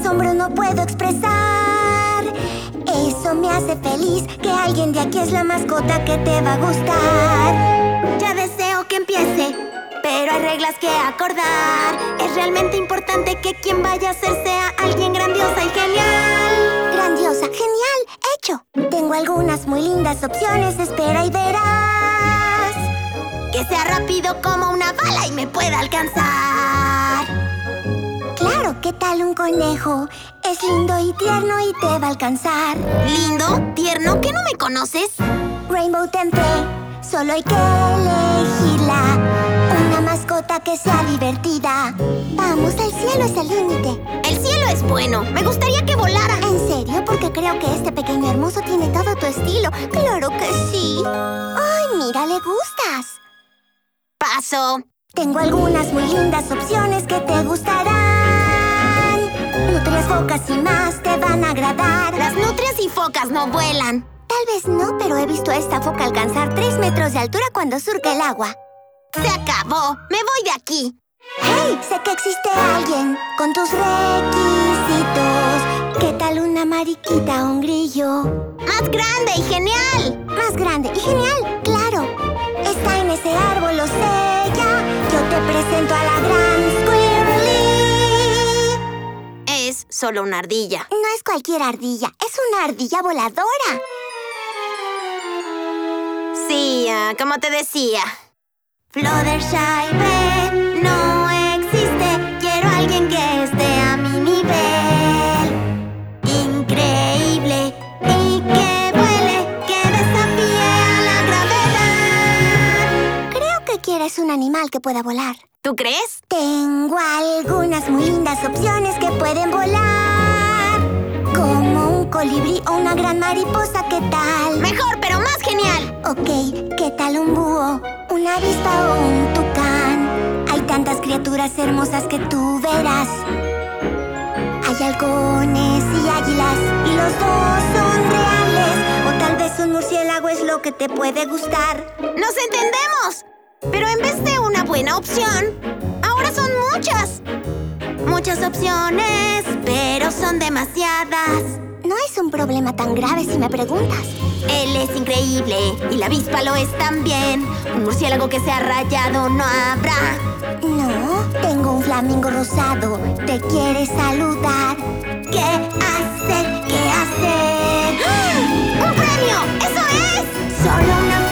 asombro no puedo expresar. Eso me hace feliz, que alguien de aquí es la mascota que te va a gustar. Ya deseo que empiece, pero hay reglas que acordar. Es realmente importante que quien vaya a ser sea alguien grandiosa y genial. Grandiosa, genial, hecho. Tengo algunas muy lindas opciones, espera y verás. Que sea rápido como una bala y me pueda alcanzar. Claro, ¿qué tal un conejo? Es lindo y tierno y te va a alcanzar. ¿Lindo? ¿Tierno? ¿Que no me conoces? Rainbow Tente, solo hay que elegirla. Una mascota que sea divertida. Vamos, el cielo es el límite. El cielo es bueno. Me gustaría que volara. ¿En serio? Porque creo que este pequeño hermoso tiene todo tu estilo. Claro que sí. Ay, mira, le gustas. Paso. Tengo algunas muy lindas opciones que te gustarán. Nutrias, focas y más te van a agradar. Las nutrias y focas no vuelan. Tal vez no, pero he visto a esta foca alcanzar 3 metros de altura cuando surca el agua. ¡Se acabó! ¡Me voy de aquí! ¡Hey! Sé que existe alguien con tus requisitos. ¿Qué tal una mariquita o un grillo? ¡Más grande y genial! ¡Más grande y genial! ¡Claro! Está en ese árbol, lo sé ya. Yo te presento a la gran Squirrely. Es solo una ardilla. No es cualquier ardilla, es una ardilla voladora. Sí, como te decía. Fluttershy, ven, no existe. Quiero a alguien que esté a mi nivel. Increíble y que vuele, que desafíe a la gravedad. Creo que quieres un animal que pueda volar. ¿Tú crees? Tengo algunas muy lindas opciones que pueden volar. Como un colibrí o una gran mariposa, ¿qué tal? Mejor, pero más genial. Ok, ¿qué tal un búho? Una avispa o un tucán. Hay tantas criaturas hermosas que tú verás. Hay halcones y águilas y los dos son reales. O tal vez un murciélago es lo que te puede gustar. ¡Nos entendemos! Pero en vez de una buena opción, ahora son muchas. Muchas opciones, pero son demasiadas. No es un problema tan grave si me preguntas. Él es increíble y la avispa lo es también. Un murciélago que sea rayado no habrá. No, tengo un flamingo rosado. Te quiere saludar. ¿Qué hacer? ¿Qué hacer? ¡Ah! ¡Un premio! ¡Eso es! Solo una